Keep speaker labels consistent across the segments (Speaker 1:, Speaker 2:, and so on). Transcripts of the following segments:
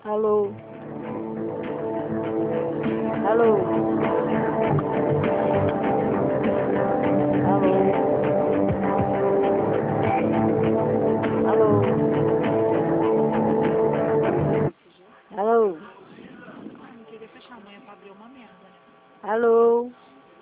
Speaker 1: Alô? Alô? Alô? Alô? Alô?
Speaker 2: Não queria fechar amanhã pra abrir uma merda.
Speaker 1: Alô?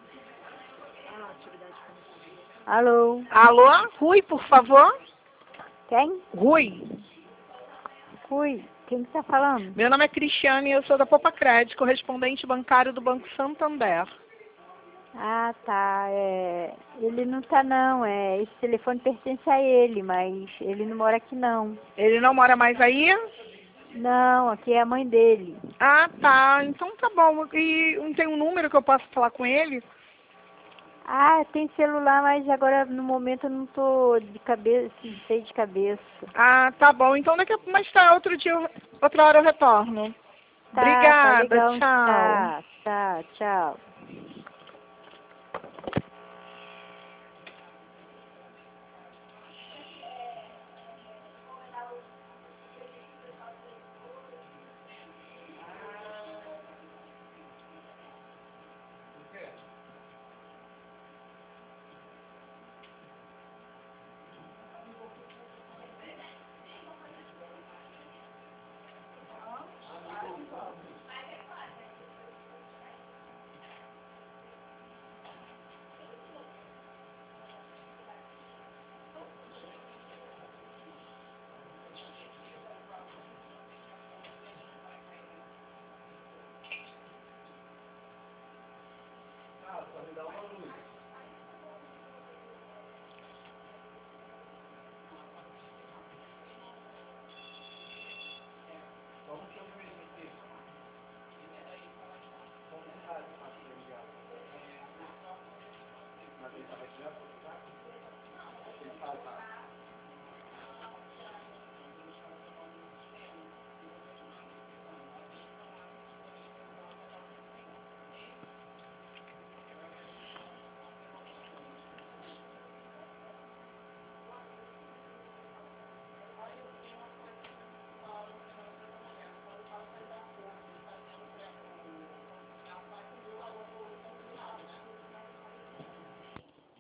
Speaker 1: Alô?
Speaker 2: Alô? Rui, por favor?
Speaker 1: Quem?
Speaker 2: Rui.
Speaker 1: Fui. Quem que tá falando?
Speaker 2: Meu nome é Cristiane e eu sou da Popa Crédito, correspondente bancário do Banco Santander.
Speaker 1: Ah, tá. Ele não tá não. Esse telefone pertence a ele, mas ele não mora aqui não.
Speaker 2: Ele não mora mais aí?
Speaker 1: Não, aqui é a mãe dele.
Speaker 2: Ah, tá. Então tá bom. E não tem um número que eu possa falar com ele?
Speaker 1: Ah, tem celular, mas agora no momento eu não tô de cabeça, sei de cabeça.
Speaker 2: Ah, tá bom. Então daqui a mais tarde, outro dia, outra hora eu retorno.
Speaker 1: Tá
Speaker 2: Obrigada,
Speaker 1: legal.
Speaker 2: tchau.
Speaker 1: Tá, tchau.
Speaker 3: Mas ele estava aqui,